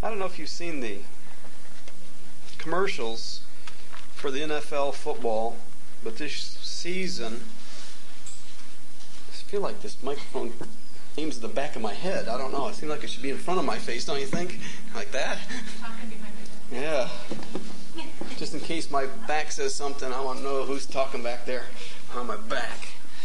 I don't know if you've seen the commercials for the NFL football, but this season, I feel like this microphone aims at the back of my head. I don't know. It seems like it should be in front of my face, don't you think? Like that? Yeah. Just in case my back says something, I want to know who's talking back there on my back.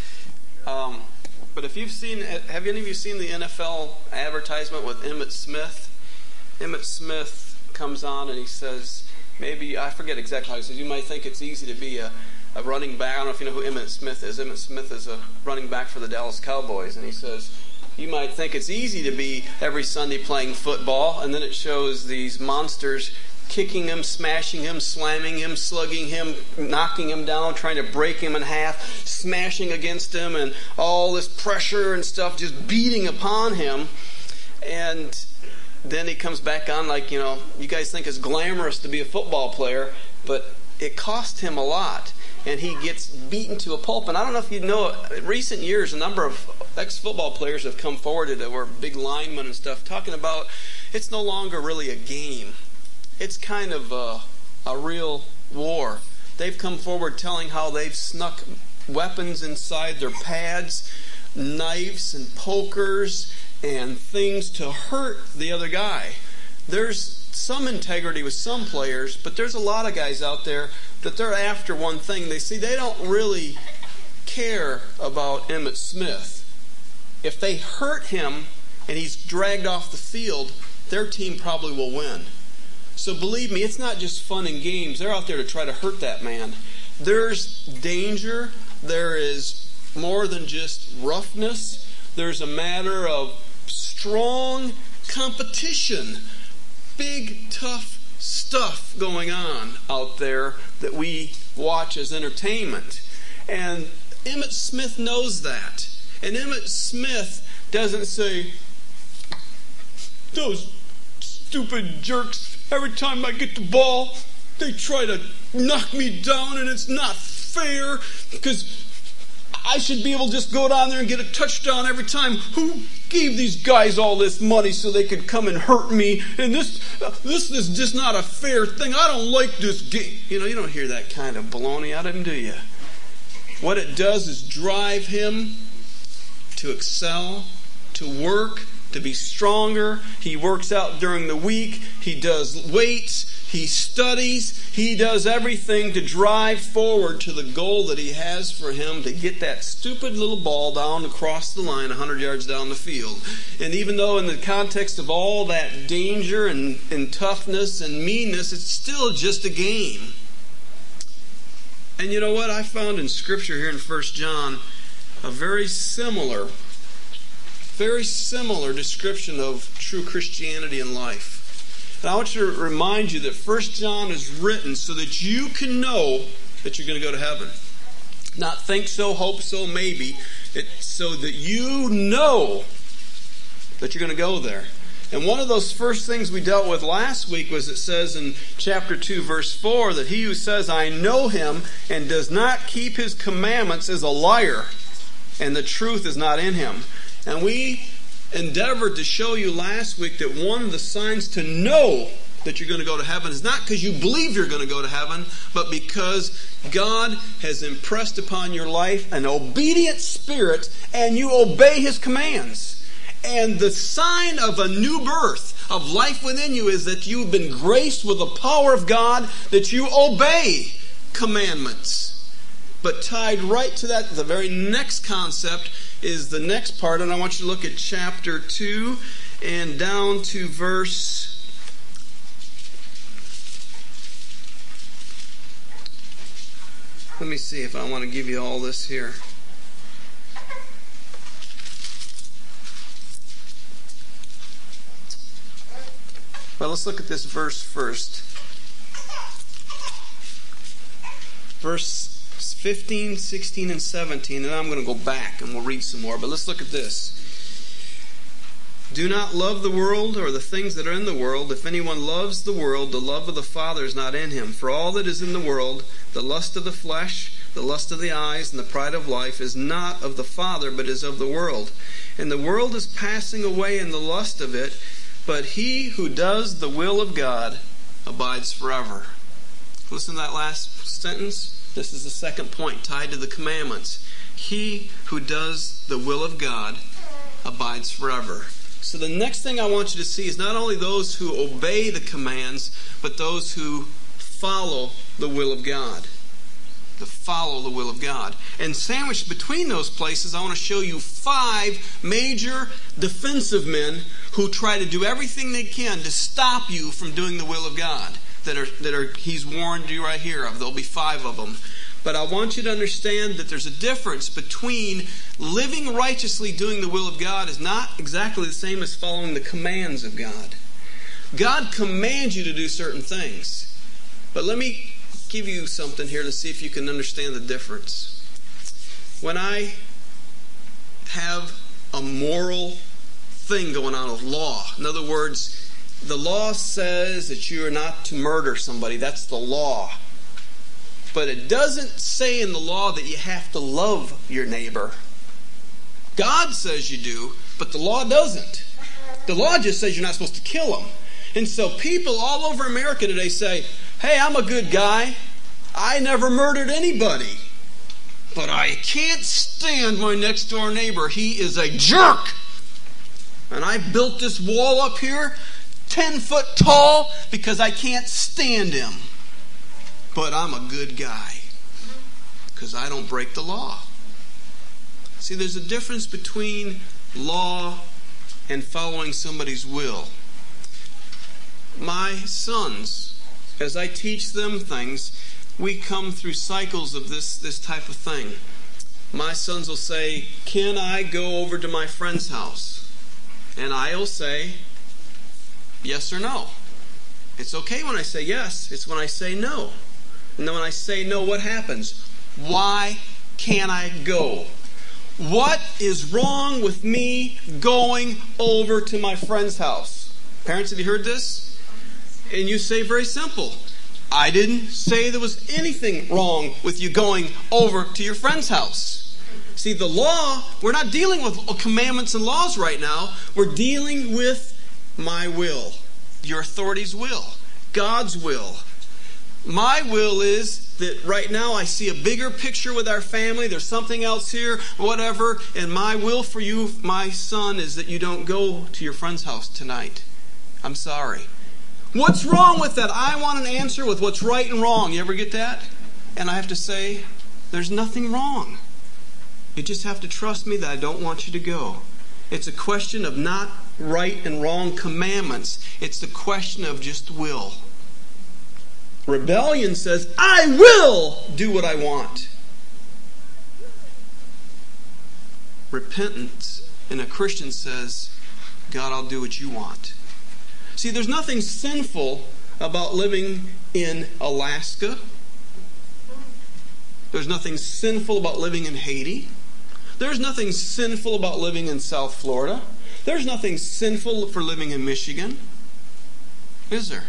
But if you've seen, have any of you seen the NFL advertisement with Emmitt Smith? Emmitt Smith comes on and he says, maybe, I forget exactly how he says, you might think it's easy to be a running back. I don't know if you know who Emmitt Smith is. Emmitt Smith is a running back for the Dallas Cowboys. And he says, you might think it's easy to be every Sunday playing football. And then it shows these monsters kicking him, smashing him, slamming him, slugging him, knocking him down, trying to break him in half, smashing against him, and all this pressure and stuff just beating upon him. And then he comes back on like, you guys think it's glamorous to be a football player, but it cost him a lot. And he gets beaten to a pulp. And I don't know if you know, in recent years, a number of ex-football players have come forward that were big linemen and stuff, talking about it's no longer really a game. It's kind of a real war. They've come forward telling how they've snuck weapons inside their pads, knives and pokers and things to hurt the other guy. There's some integrity with some players, but there's a lot of guys out there that they're after one thing. They don't really care about Emmitt Smith. If they hurt him and he's dragged off the field, their team probably will win. So believe me, it's not just fun and games. They're out there to try to hurt that man. There's danger. There is more than just roughness. There's a matter of strong competition. Big, tough stuff going on out there that we watch as entertainment. And Emmitt Smith knows that. And Emmitt Smith doesn't say, those stupid jerks, every time I get the ball, they try to knock me down, and it's not fair because I should be able to just go down there and get a touchdown every time. Who gave these guys all this money so they could come and hurt me? And this is just not a fair thing. I don't like this game. You don't hear that kind of baloney out of him, do you? What it does is drive him to excel, to work, to be stronger. He works out during the week. He does weights. He studies. He does everything to drive forward to the goal that he has for him to get that stupid little ball down across the line 100 yards down the field. And even though in the context of all that danger and toughness and meanness, it's still just a game. And you know what? I found in Scripture here in 1 John a very similar description of true Christianity and life. And I want you to remind you that 1 John is written so that you can know that you're going to go to heaven. Not think so, hope so, maybe. It's so that you know that you're going to go there. And one of those first things we dealt with last week was it says in chapter 2, verse 4, that he who says, I know him, and does not keep his commandments is a liar, and the truth is not in him. And we endeavored to show you last week that one of the signs to know that you're going to go to heaven is not because you believe you're going to go to heaven, but because God has impressed upon your life an obedient spirit and you obey His commands. And the sign of a new birth, of life within you, is that you've been graced with the power of God, that you obey commandments. But tied right to that, the very next concept is the next part, and I want you to look at chapter 2 and down to verse... Let me see if I want to give you all this here. Well, let's look at this verse first. Verse 15, 16, and 17, and I'm going to go back and we'll read some more, but let's look at this. Do not love the world or the things that are in the world. If anyone loves the world, the love of the Father is not in him. For all that is in the world, the lust of the flesh, the lust of the eyes, and the pride of life, is not of the Father, but is of the world. And the world is passing away in the lust of it, But he who does the will of God abides forever. Listen to that last sentence. This is the second point tied to the commandments. He who does the will of God abides forever. So the next thing I want you to see is not only those who obey the commands, but those who follow the will of God. To follow the will of God. And sandwiched between those places, I want to show you 5 major defensive men who try to do everything they can to stop you from doing the will of God. He's warned you right here of. There'll be 5 of them. But I want you to understand that there's a difference between living righteously, doing the will of God is not exactly the same as following the commands of God. God commands you to do certain things. But let me give you something here to see if you can understand the difference. When I have a moral thing going on with law, in other words, the law says that you are not to murder somebody. That's the law. But it doesn't say in the law that you have to love your neighbor. God says you do, but the law doesn't. The law just says you're not supposed to kill them. And so people all over America today say, hey, I'm a good guy. I never murdered anybody. But I can't stand my next door neighbor. He is a jerk. And I built this wall up here 10 foot tall because I can't stand him. But I'm a good guy because I don't break the law. See, there's a difference between law and following somebody's will. My sons, as I teach them things, we come through cycles of this type of thing. My sons will say, can I go over to my friend's house? And I'll say, yes or no. It's okay when I say yes. It's when I say no. And then when I say no, what happens? Why can't I go? What is wrong with me going over to my friend's house? Parents, have you heard this? And you say very simple, I didn't say there was anything wrong with you going over to your friend's house. See, the law, we're not dealing with commandments and laws right now. We're dealing with my will, your authority's will, God's will. My will is that right now I see a bigger picture with our family. There's something else here, whatever. And my will for you, my son, is that you don't go to your friend's house tonight. I'm sorry. What's wrong with that? I want an answer with what's right and wrong. You ever get that? And I have to say, there's nothing wrong. You just have to trust me that I don't want you to go. It's a question of not right and wrong commandments. It's the question of just will. Rebellion says, I will do what I want. Repentance in a Christian says, God, I'll do what you want. See, there's nothing sinful about living in Alaska. There's nothing sinful about living in Haiti. There's nothing sinful about living in South Florida. There's nothing sinful for living in Michigan. Is there?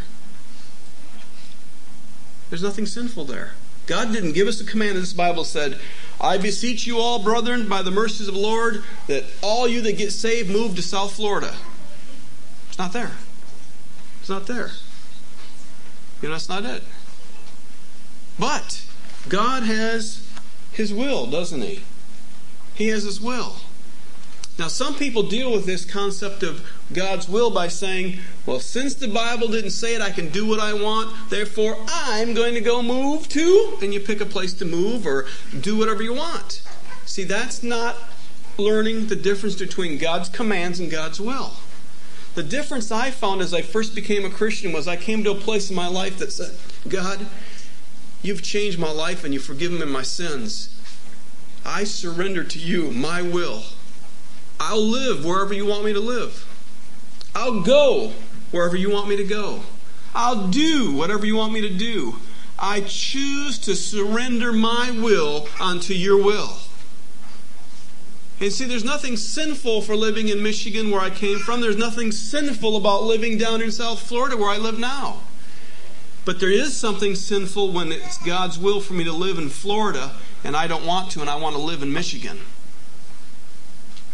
There's nothing sinful there. God didn't give us a command. This Bible said, I beseech you all, brethren, by the mercies of the Lord, that all you that get saved move to South Florida. It's not there. It's not there. You know, that's not it. But God has His will, doesn't He? He has His will. Now, some people deal with this concept of God's will by saying, well, since the Bible didn't say it, I can do what I want, therefore I'm going to go move to, and you pick a place to move or do whatever you want. See, that's not learning the difference between God's commands and God's will. The difference I found as I first became a Christian was I came to a place in my life that said, God, you've changed my life and you've forgiven me my sins. I surrender to you my will. I'll live wherever you want me to live. I'll go wherever you want me to go. I'll do whatever you want me to do. I choose to surrender my will unto your will. And see, there's nothing sinful for living in Michigan where I came from. There's nothing sinful about living down in South Florida where I live now. But there is something sinful when it's God's will for me to live in Florida and I don't want to, and I want to live in Michigan.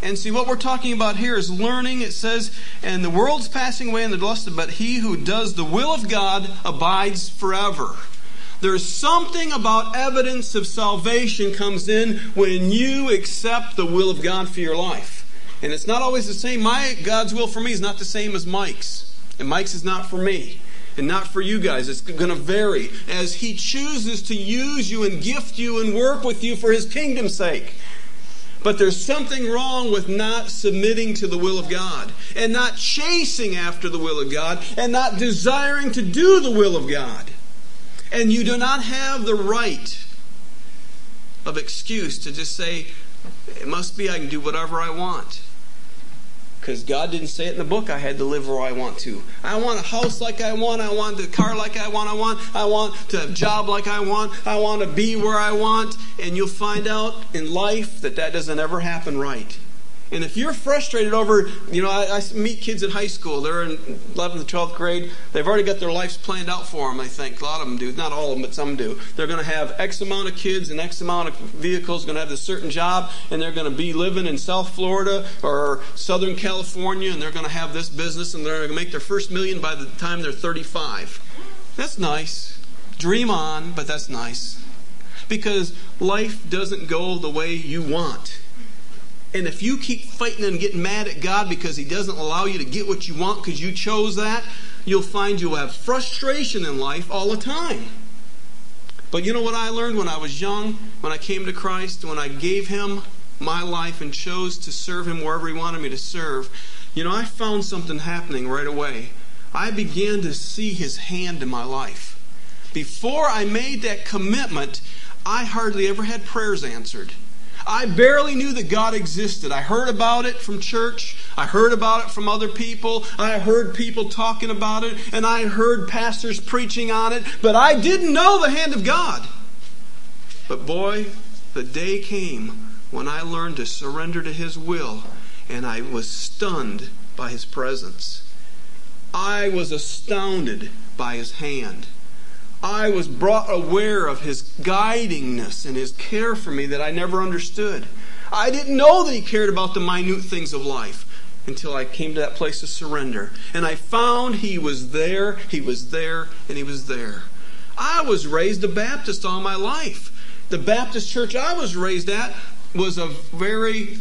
And see, what we're talking about here is learning. It says, and the world's passing away and the lust, but he who does the will of God abides forever. There's something about evidence of salvation comes in when you accept the will of God for your life. And it's not always the same. God's will for me is not the same as Mike's. And Mike's is not for me. And not for you guys. It's going to vary as He chooses to use you and gift you and work with you for His kingdom's sake. But there's something wrong with not submitting to the will of God and not chasing after the will of God and not desiring to do the will of God. And you do not have the right of excuse to just say, it must be I can do whatever I want. Because God didn't say it in the book, I had to live where I want to. I want a house like I want a car like I want to have a job like I want to be where I want. And you'll find out in life that doesn't ever happen right. And if you're frustrated over, I meet kids in high school. They're in 11th and 12th grade. They've already got their lives planned out for them, I think. A lot of them do. Not all of them, but some do. They're going to have X amount of kids and X amount of vehicles, going to have this certain job, and they're going to be living in South Florida or Southern California, and they're going to have this business, and they're going to make their first million by the time they're 35. That's nice. Dream on, but that's nice. Because life doesn't go the way you want. And if you keep fighting and getting mad at God because He doesn't allow you to get what you want because you chose that, you'll find you'll have frustration in life all the time. But you know what I learned when I was young, when I came to Christ, when I gave Him my life and chose to serve Him wherever He wanted me to serve, I found something happening right away. I began to see His hand in my life. Before I made that commitment, I hardly ever had prayers answered. I barely knew that God existed. I heard about it from church. I heard about it from other people. I heard people talking about it. And I heard pastors preaching on it. But I didn't know the hand of God. But boy, the day came when I learned to surrender to His will. And I was stunned by His presence. I was astounded by His hand. I was brought aware of His guidingness and His care for me that I never understood. I didn't know that He cared about the minute things of life until I came to that place of surrender. And I found He was there, He was there, and He was there. I was raised a Baptist all my life. The Baptist church I was raised at was a very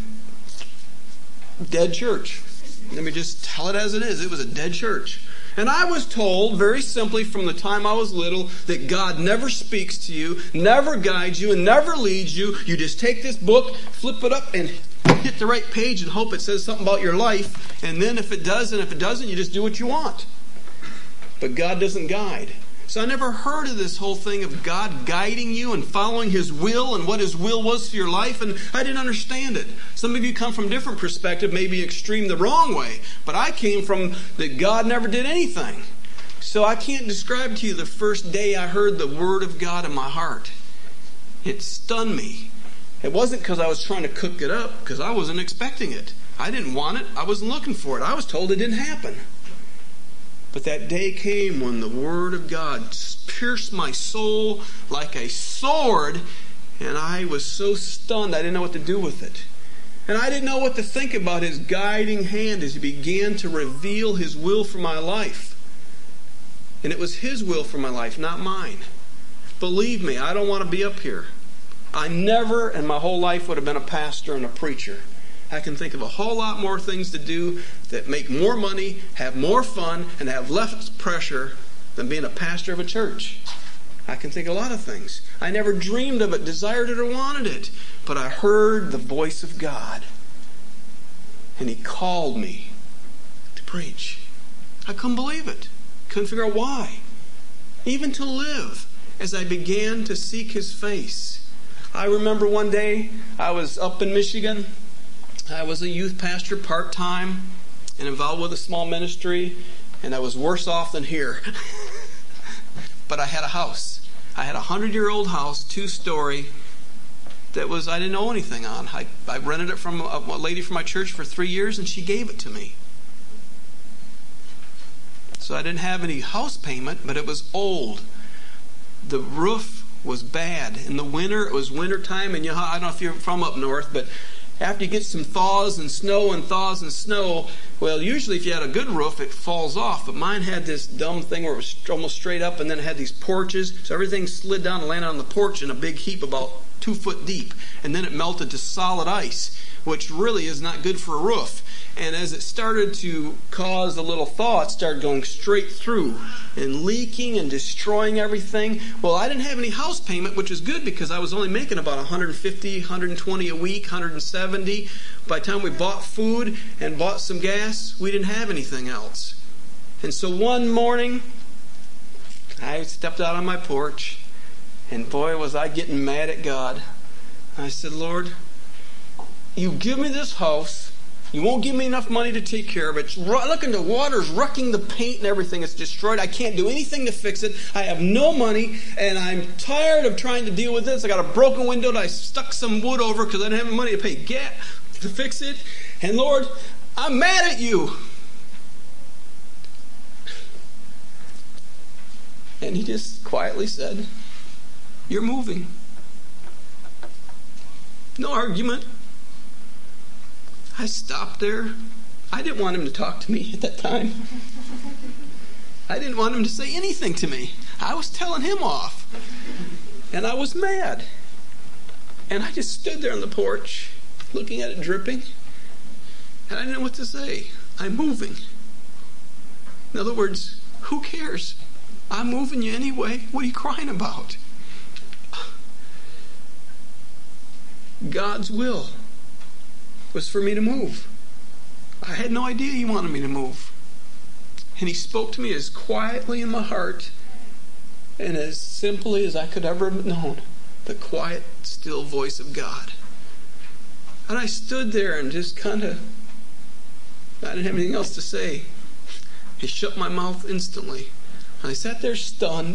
dead church. Let me just tell it as it is. It was a dead church. And I was told very simply from the time I was little that God never speaks to you, never guides you, and never leads you. You just take this book, flip it up, and hit the right page and hope it says something about your life. And then if it does, and if it doesn't, you just do what you want. But God doesn't guide. So I never heard of this whole thing of God guiding you and following His will and what His will was for your life, and I didn't understand it. Some of you come from a different perspective, maybe extreme the wrong way, but I came from that God never did anything. So I can't describe to you the first day I heard the Word of God in my heart. It stunned me. It wasn't because I was trying to cook it up, because I wasn't expecting it. I didn't want it. I wasn't looking for it. I was told it didn't happen. But that day came when the Word of God pierced my soul like a sword, and I was so stunned I didn't know what to do with it. And I didn't know what to think about His guiding hand as He began to reveal His will for my life. And it was His will for my life, not mine. Believe me, I don't want to be up here. I never in my whole life would have been a pastor and a preacher. I can think of a whole lot more things to do that make more money, have more fun, and have less pressure than being a pastor of a church. I can think of a lot of things. I never dreamed of it, desired it, or wanted it. But I heard the voice of God. And He called me to preach. I couldn't believe it. Couldn't figure out why. Even to live as I began to seek His face. I remember one day I was up in Michigan. I was a youth pastor part-time and involved with a small ministry, and I was worse off than here. But I had a house. I had a 100-year-old house, 2-story, that was I didn't know anything on. I rented it from a lady from my church for 3 years, and she gave it to me. So I didn't have any house payment, but it was old. The roof was bad. In the winter, it was winter time, and I don't know if you're from up north, but after you get some thaws and snow, well, usually if you had a good roof, it falls off. But mine had this dumb thing where it was almost straight up, and then it had these porches. So everything slid down and landed on the porch in a big heap about 2 foot deep. And then it melted to solid ice, which really is not good for a roof. And as it started to cause a little thaw, it started going straight through and leaking and destroying everything. Well, I didn't have any house payment, which was good because I was only making about $150, $120 a week, $170. By the time we bought food and bought some gas, we didn't have anything else. And so one morning, I stepped out on my porch, and boy, was I getting mad at God. I said, Lord, you give me this house. You won't give me enough money to take care of it. Look, the water's wrecking the paint and everything. It's destroyed. I can't do anything to fix it. I have no money, and I'm tired of trying to deal with this. I got a broken window that I stuck some wood over because I didn't have money to pay gas to fix it. And Lord, I'm mad at you. And he just quietly said, you're moving. No argument. I stopped there. I didn't want him to talk to me at that time. I didn't want him to say anything to me. I was telling him off. And I was mad. And I just stood there on the porch, looking at it dripping. And I didn't know what to say. I'm moving. In other words, who cares? I'm moving you anyway. What are you crying about? God's will was for me to move. I had no idea he wanted me to move. And he spoke to me as quietly in my heart and as simply as I could ever have known. The quiet, still voice of God. And I stood there and just I didn't have anything else to say. He shut my mouth instantly. And I sat there stunned.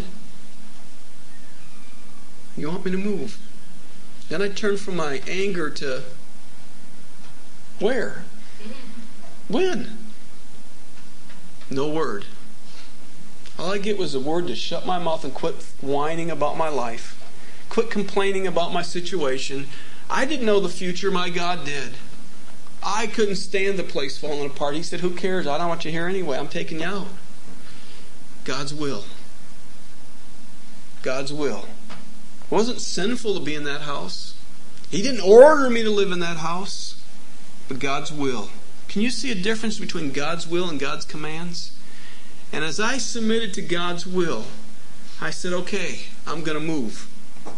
You want me to move? Then I turned from my anger to where? When? No word. All I get was a word to shut my mouth and quit whining about my life. Quit complaining about my situation. I didn't know the future, my God did. I couldn't stand the place falling apart. He said, who cares? I don't want you here anyway. I'm taking you out. God's will. God's will. It wasn't sinful to be in that house. He didn't order me to live in that house. But God's will. Can you see a difference between God's will and God's commands? And as I submitted to God's will, I said, okay, I'm going to move.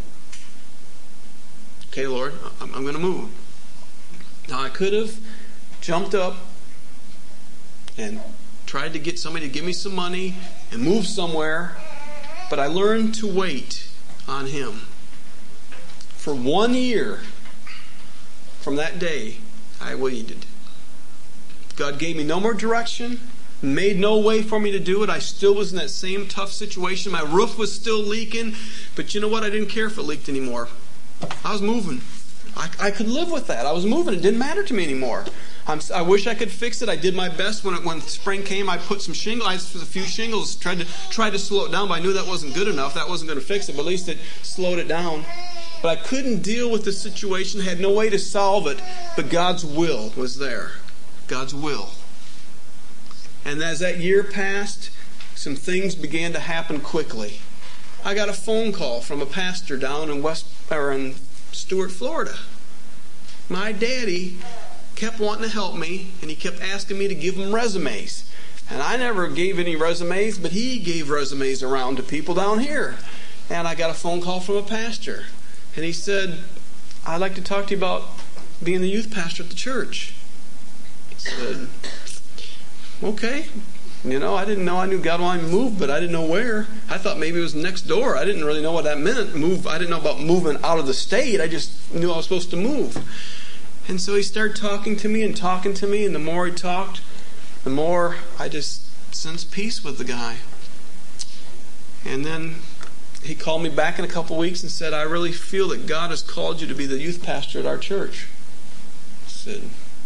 Okay, Lord, I'm going to move. Now, I could have jumped up and tried to get somebody to give me some money and move somewhere, but I learned to wait on him. For 1 year from that day, I waited. God gave me no more direction, made no way for me to do it. I still was in that same tough situation. My roof was still leaking, but you know what? I didn't care if it leaked anymore. I was moving. I could live with that. I was moving. It didn't matter to me anymore. I wish I could fix it. I did my best when spring came. I put some shingles. I put a few shingles. Tried to slow it down, but I knew that wasn't good enough. That wasn't going to fix it. But at least it slowed it down. But I couldn't deal with the situation. Had no way to solve it. But God's will was there. God's will. And as that year passed, some things began to happen quickly. I got a phone call from a pastor down in Stuart, Florida. My daddy kept wanting to help me, and he kept asking me to give him resumes. And I never gave any resumes, but he gave resumes around to people down here. And I got a phone call from a pastor. And he said, I'd like to talk to you about being the youth pastor at the church. I said, okay. You know, I didn't know. I knew God wanted me to move, but I didn't know where. I thought maybe it was next door. I didn't really know what that meant. Move. I didn't know about moving out of the state. I just knew I was supposed to move. And so he started talking to me, and the more he talked, the more I just sensed peace with the guy. And then he called me back in a couple weeks and said, I really feel that God has called you to be the youth pastor at our church. I said,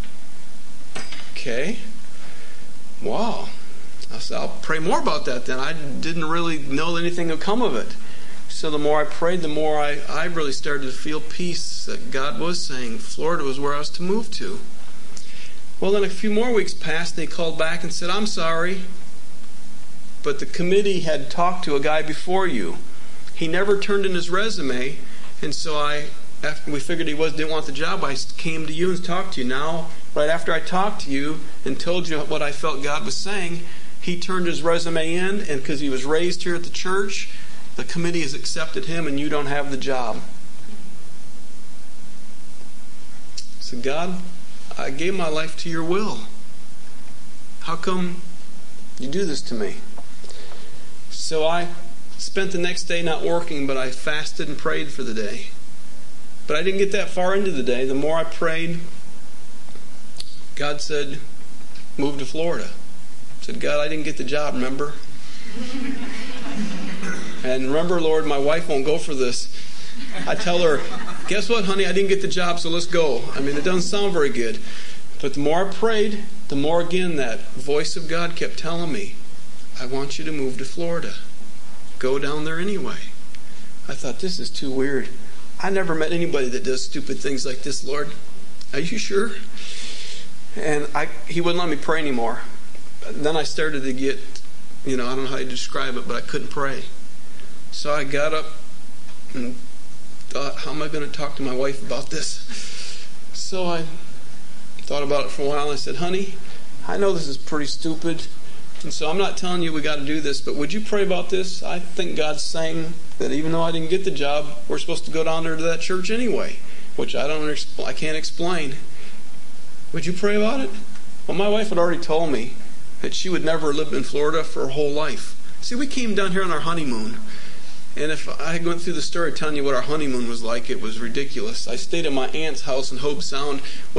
okay. Wow. I said, I'll pray more about that then. I didn't really know anything would come of it. So the more I prayed, the more I really started to feel peace that God was saying Florida was where I was to move to. Well, then a few more weeks passed, and he called back and said, I'm sorry, but the committee had talked to a guy before you. He never turned in his resume, and so after we figured he didn't want the job, I came to you and talked to you. Now, right after I talked to you and told you what I felt God was saying, he turned his resume in, and because he was raised here at the church, the committee has accepted him, and you don't have the job. I said, God, I gave my life to your will. How come you do this to me? So I spent the next day not working, but I fasted and prayed for the day. But I didn't get that far into the day. The more I prayed, God said, move to Florida. I said, God, I didn't get the job, remember? And remember, Lord, my wife won't go for this. I tell her, guess what, honey? I didn't get the job, so let's go. I mean, it doesn't sound very good. But the more I prayed, the more again that voice of God kept telling me, I want you to move to Florida. Go down there anyway. I thought, this is too weird. I never met anybody that does stupid things like this, Lord. Are you sure? And he wouldn't let me pray anymore. Then I started to get, I don't know how to describe it, but I couldn't pray. So I got up and thought, how am I going to talk to my wife about this? So I thought about it for a while, and I said, honey, I know this is pretty stupid, and so I'm not telling you we got to do this, but would you pray about this? I think God's saying that even though I didn't get the job, we're supposed to go down there to that church anyway, which I can't explain. Would you pray about it? Well, my wife had already told me that she would never live in Florida for her whole life. See, we came down here on our honeymoon. And if I went through the story telling you what our honeymoon was like, it was ridiculous. I stayed at my aunt's house in Hobe Sound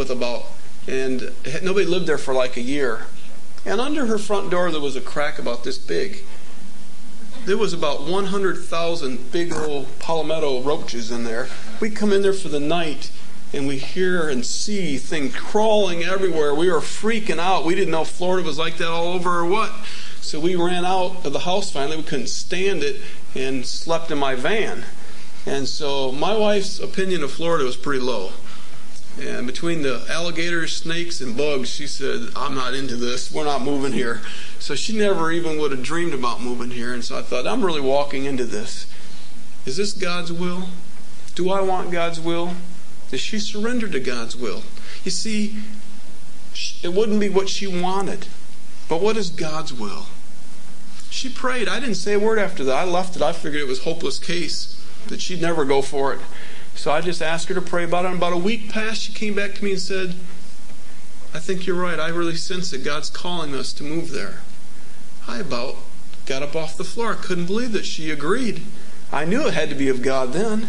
and nobody lived there for like a year. And under her front door there was a crack about this big. There was about 100,000 big old palmetto roaches in there. We come in there for the night and we hear and see things crawling everywhere. We were freaking out. We didn't know Florida was like that all over or what. So we ran out of the house finally. We couldn't stand it and slept in my van. And so my wife's opinion of Florida was pretty low. And between the alligators, snakes, and bugs, she said, I'm not into this. We're not moving here. So she never even would have dreamed about moving here. And so I thought, I'm really walking into this. Is this God's will? Do I want God's will? Does she surrender to God's will? You see, it wouldn't be what she wanted. But what is God's will? She prayed. I didn't say a word after that. I left it. I figured it was a hopeless case, that she'd never go for it. So I just asked her to pray about it. And about a week passed, she came back to me and said, I think you're right. I really sense that God's calling us to move there. I about got up off the floor. I couldn't believe that she agreed. I knew it had to be of God then.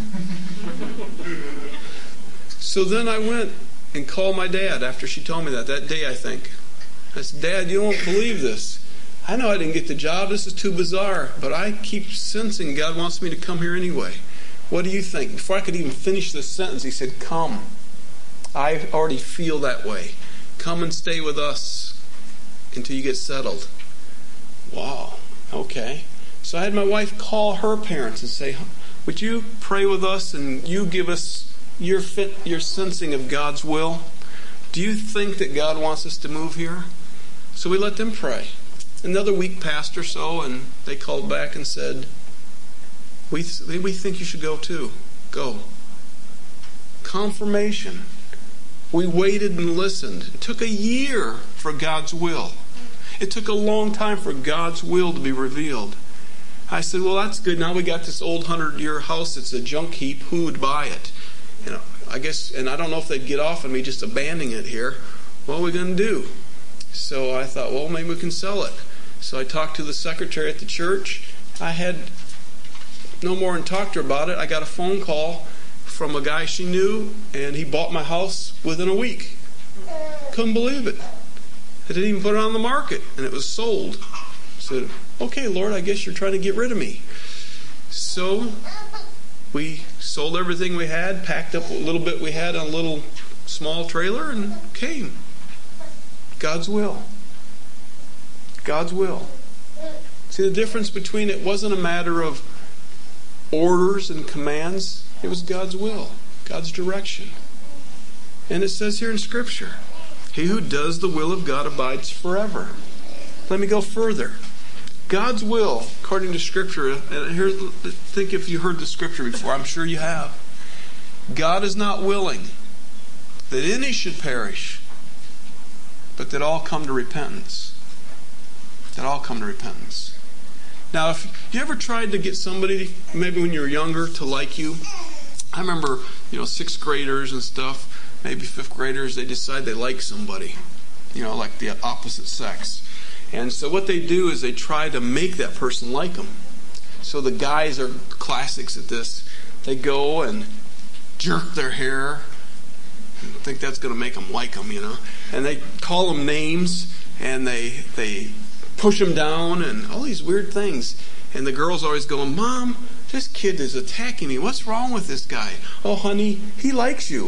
So then I went and called my dad after she told me that day, I think. I said, Dad, you won't believe this. I know I didn't get the job. This is too bizarre. But I keep sensing God wants me to come here anyway. What do you think? Before I could even finish this sentence, he said, come. I already feel that way. Come and stay with us until you get settled. Wow. Okay. So I had my wife call her parents and say, would you pray with us and you give us your sensing of God's will? Do you think that God wants us to move here? So we let them pray. Another week passed or so, and they called back and said, we think you should go too. Go. Confirmation. We waited and listened. It took a year for God's will. It took a long time for God's will to be revealed. I said, well, that's good. Now we got this old 100-year house. It's a junk heap. Who would buy it? I guess, and I don't know if they'd get off on me just abandoning it here. What are we going to do? So I thought, well, maybe we can sell it. So I talked to the secretary at the church. I had no more than talked to her about it. I got a phone call from a guy she knew, and he bought my house within a week. Couldn't believe it. I didn't even put it on the market, and it was sold. I said, okay, Lord, I guess you're trying to get rid of me. So we sold everything we had, packed up a little bit we had on a little small trailer, and came. God's will. God's will. See, the difference between it wasn't a matter of orders and commands. It was God's will, God's direction. And it says here in Scripture, he who does the will of God abides forever. Let me go further. God's will, according to Scripture, and here, think if you heard the Scripture before, I'm sure you have. God is not willing that any should perish, but that all come to repentance. That all come to repentance. Now, if you ever tried to get somebody, maybe when you were younger, to like you, I remember, sixth graders and stuff, maybe fifth graders, they decide they like somebody, like the opposite sex. And so what they do is they try to make that person like them. So the guys are classics at this. They go and jerk their hair. I think that's going to make them like them, And they call them names, and they push them down, and all these weird things. And the girl's always going, Mom, this kid is attacking me. What's wrong with this guy? Oh, honey, he likes you.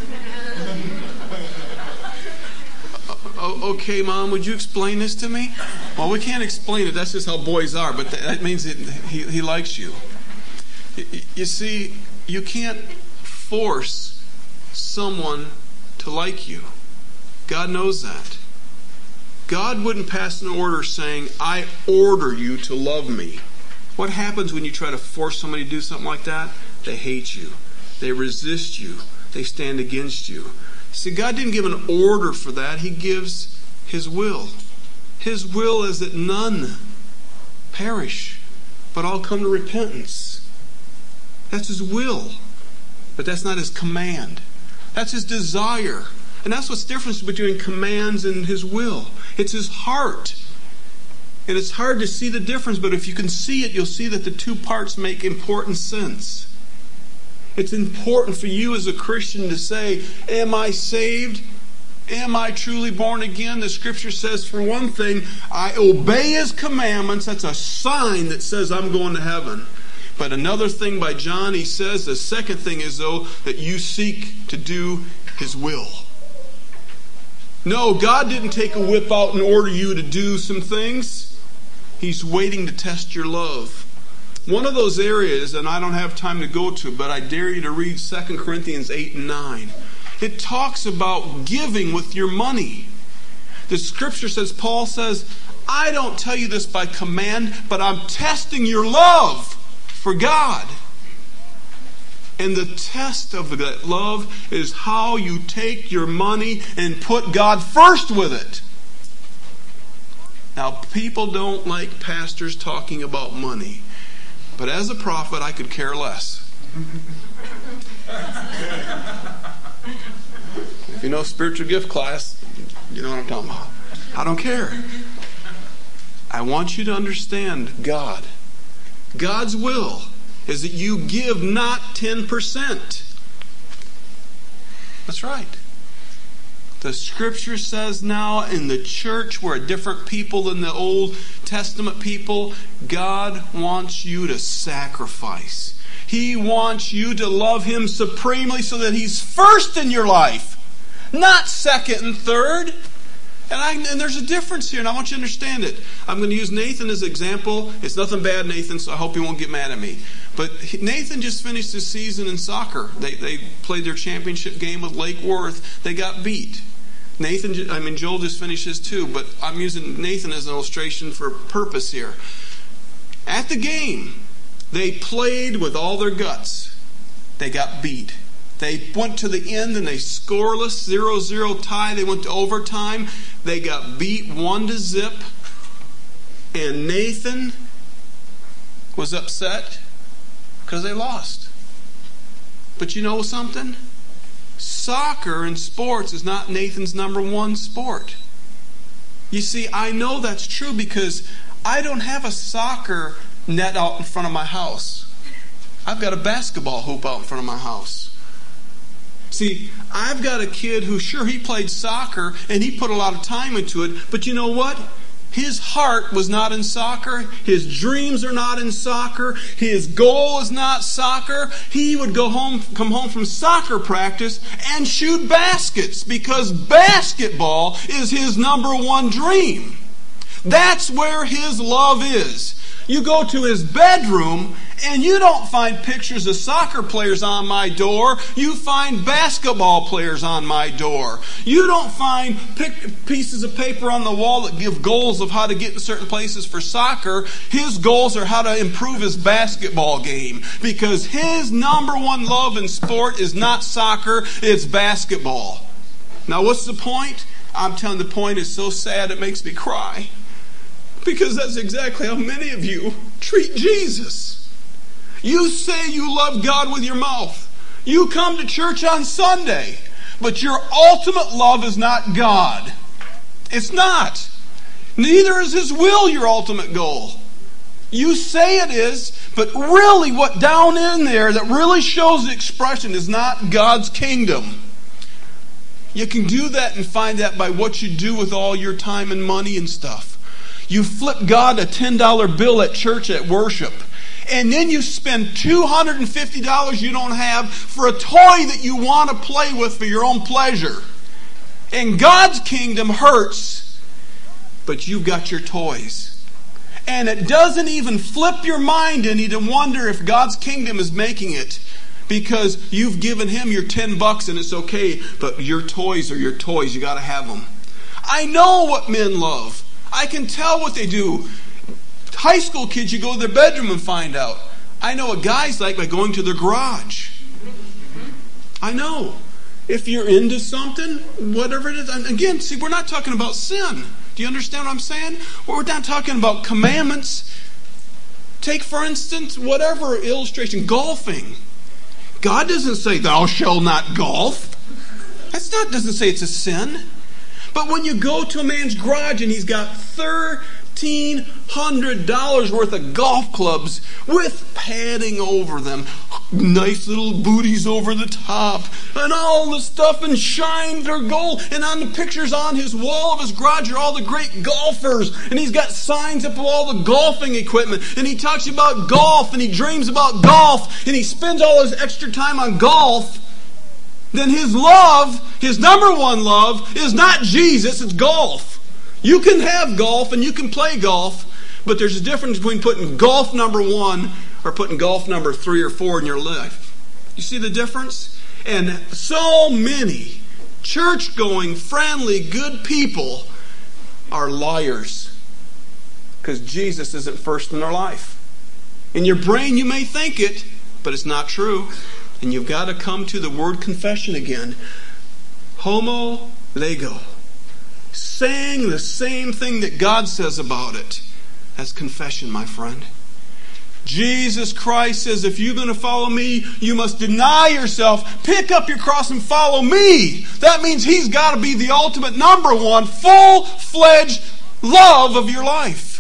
Okay, Mom, would you explain this to me? Well, we can't explain it. That's just how boys are. But that means that he likes you. You see, you can't force someone to like you. God knows that. God wouldn't pass an order saying, I order you to love me. What happens when you try to force somebody to do something like that? They hate you. They resist you. They stand against you. See, God didn't give an order for that. He gives His will. His will is that none perish, but all come to repentance. That's His will. But that's not His command. That's His desire. And that's what's the difference between commands and His will. It's His heart. And it's hard to see the difference, but if you can see it, you'll see that the two parts make important sense. It's important for you as a Christian to say, am I saved? Am I truly born again? The Scripture says, for one thing, I obey His commandments. That's a sign that says I'm going to heaven. But another thing by John, he says, the second thing is, though, that you seek to do His will. No, God didn't take a whip out and order you to do some things. He's waiting to test your love. One of those areas, and I don't have time to go to, but I dare you to read 2 Corinthians 8 and 9. It talks about giving with your money. The Scripture says, Paul says, I don't tell you this by command, but I'm testing your love for God. And the test of that love is how you take your money and put God first with it. Now, people don't like pastors talking about money. But as a prophet, I could care less. If you know spiritual gift class, you know what I'm talking about. I don't care. I want you to understand God. God's will is that you give not 10%. That's right. The Scripture says now in the church we're a different people than the Old Testament people. God wants you to sacrifice. He wants you to love Him supremely so that He's first in your life, not second and third. And there's a difference here, and I want you to understand it. I'm going to use Nathan as an example. It's nothing bad, Nathan, so I hope you won't get mad at me. But Nathan just finished his season in soccer. They played their championship game with Lake Worth. They got beat. Joel just finished his too, but I'm using Nathan as an illustration for purpose here. At the game, they played with all their guts. They got beat. They went to the end and they scoreless, 0-0 tie. They went to overtime. They got beat 1-0. And Nathan was upset because they lost. But you know something? Soccer and sports is not Nathan's number one sport. You see, I know that's true because I don't have a soccer net out in front of my house. I've got a basketball hoop out in front of my house. See, I've got a kid who, sure, he played soccer and he put a lot of time into it, but you know what? His heart was not in soccer. His dreams are not in soccer. His goal is not soccer. He would come home from soccer practice and shoot baskets because basketball is his number one dream. That's where his love is. You go to his bedroom, and you don't find pictures of soccer players on my door. You find basketball players on my door. You don't find pieces of paper on the wall that give goals of how to get in certain places for soccer. His goals are how to improve his basketball game. Because his number one love in sport is not soccer, it's basketball. Now what's the point? I'm telling you, the point is so sad it makes me cry. Because that's exactly how many of you treat Jesus. You say you love God with your mouth. You come to church on Sunday. But your ultimate love is not God. It's not. Neither is His will your ultimate goal. You say it is, but really what down in there that really shows the expression is not God's kingdom. You can do that and find that by what you do with all your time and money and stuff. You flip God a $10 bill at church at worship. And then you spend $250 you don't have for a toy that you want to play with for your own pleasure. And God's kingdom hurts, but you've got your toys. And it doesn't even flip your mind any to wonder if God's kingdom is making it. Because you've given Him your $10 and it's okay, but your toys are your toys. You got to have them. I know what men love. I can tell what they do. High school kids, you go to their bedroom and find out. I know what guys like by going to their garage. I know. If you're into something, whatever it is. Again, see, we're not talking about sin. Do you understand what I'm saying? We're not talking about commandments. Take, for instance, whatever illustration, golfing. God doesn't say, thou shalt not golf. Doesn't say it's a sin. But when you go to a man's garage and he's got $1,300 worth of golf clubs with padding over them, nice little booties over the top, and all the stuff and shined or gold, and on the pictures on his wall of his garage are all the great golfers, and he's got signs up of all the golfing equipment, and he talks about golf, and he dreams about golf, and he spends all his extra time on golf, then his love, his number one love, is not Jesus, it's golf. You can have golf and you can play golf, but there's a difference between putting golf number 1 or putting golf number 3 or 4 in your life. You see the difference? And so many church-going, friendly, good people are liars because Jesus isn't first in their life. In your brain you may think it, but it's not true. And you've got to come to the word confession again. Homo lego. Saying the same thing that God says about it. That's confession, my friend. Jesus Christ says, if you're going to follow me, you must deny yourself, pick up your cross and follow me. That means He's got to be the ultimate number one, full-fledged love of your life.